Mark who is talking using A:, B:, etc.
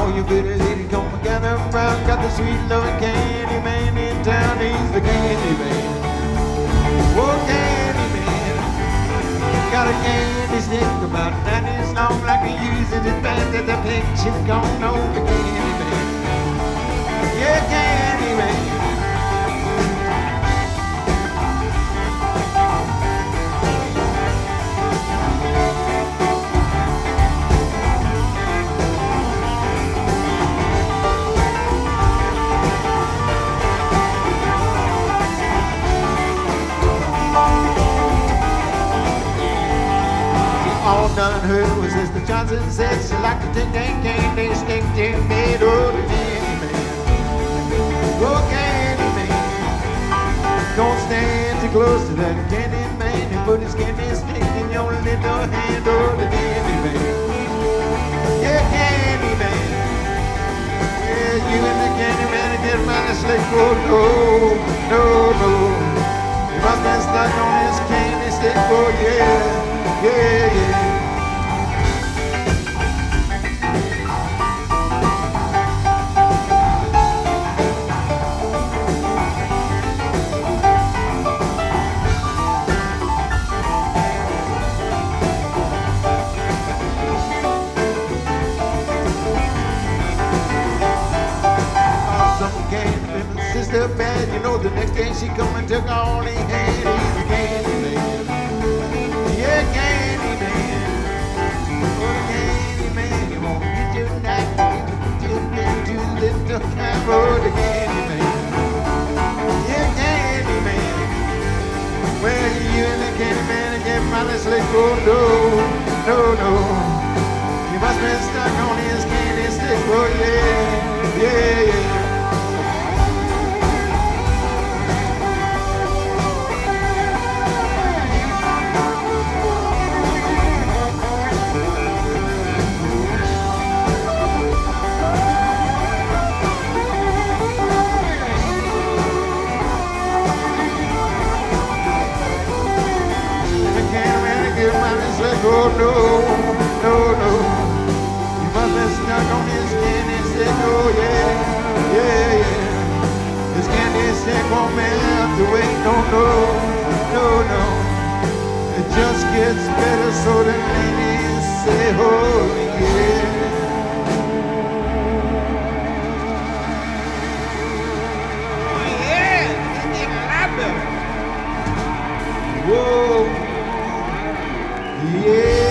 A: All you pretty ladies come and gather around. Got the sweet loving candy man in town. He's the candy man. Oh, candy man. Got a candy stick about 9 inches long. Like he uses his band at the picture gone. Oh, the candy man. Yeah, candy man. All done heard was Sister Johnson said she liked to take that candy stick to me, oh, the candy man. Oh, candy man. Don't stand too close to that candy man and put his candy stick in your little hand, oh, the candy man. Yeah, candy man. Yeah, you and the candy man and get around the slick, oh, no, no, no. You must have stuck on his candy stick, oh, yeah. Yeah, yeah. Sister bad, you know the next day she come and took all he had. He's a candy man. Yeah, candy man. Oh, the candy man. You won't get your knife, you little time. Oh, the candy man. Yeah, candy man. Well, you and the candy man and get finally slick. Oh, no, no, no. You must be stuck on his candy stick. Oh, yeah, yeah, yeah. Oh, no, no, no. You must be stuck on his candy stick. Oh, yeah, yeah, yeah. This candy stick won't melt away. No, no, no, no. It just gets better, so the ladies say, oh, yeah. Oh, yeah. It's getting a lot better. Whoa. Yeah.